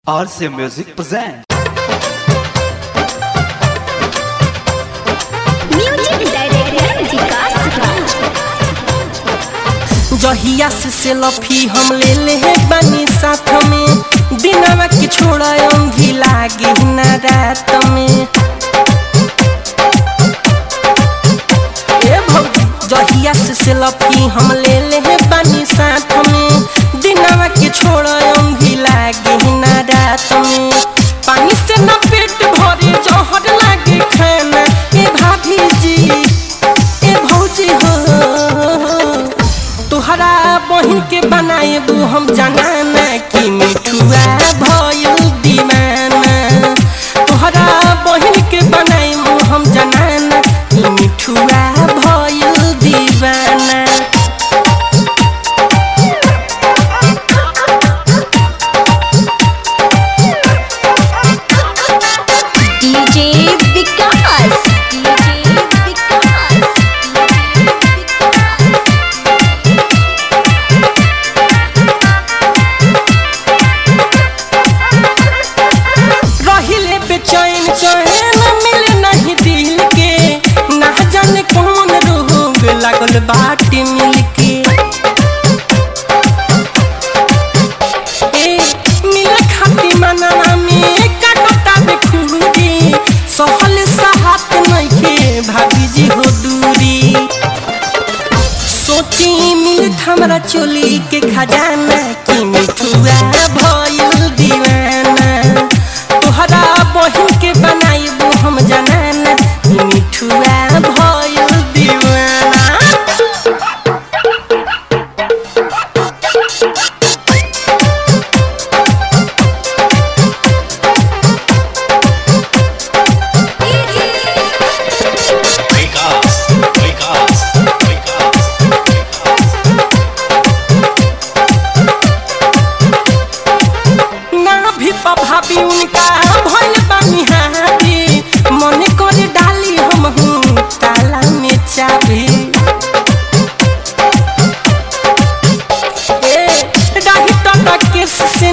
RC Music presents. Music director Vikas Raj. जहिया से selfie हम ले ले बनी साथ में, दिनवा के छोड़ा अंगी लागे ना रात में। ए भौजी जहिया से सेल्फी हम ले ले बनी साथ में, दिनवा के छोड़ा अंगी लागे ना रात में। पानी से ना पेट भरे जहर लागे खाना। ए भाभी जी ए भौजी हो, तोहरा बहिन के बनाएबू हम जनाना कि मिठुआ भइल दीवाना। तोहरा बहिन के बनाएबू हम जनाना कि मिठुआ भइल दीवाना। डीजे विकास, रहिले बेचैन चैन मिले नहीं दिल के, ना जाने कौन रोग लागल बाटे मिलके। ए मिल खाती मनवा में काटता बेखुदी, सहल साहत नइखे भाभी जी हो दूरी। सोची मिलत हमरा चोली के खजाना कि मिठुआ भइल दीवाना। तोहरा बहिन के बनाइबू हम जनाना कि मिठुआ भइल दीवाना। ना भी भाभी उनका भइल बानी हाथी, मन करे डाली हम हूँ ताला में चाबी। ए डाही टटा केस से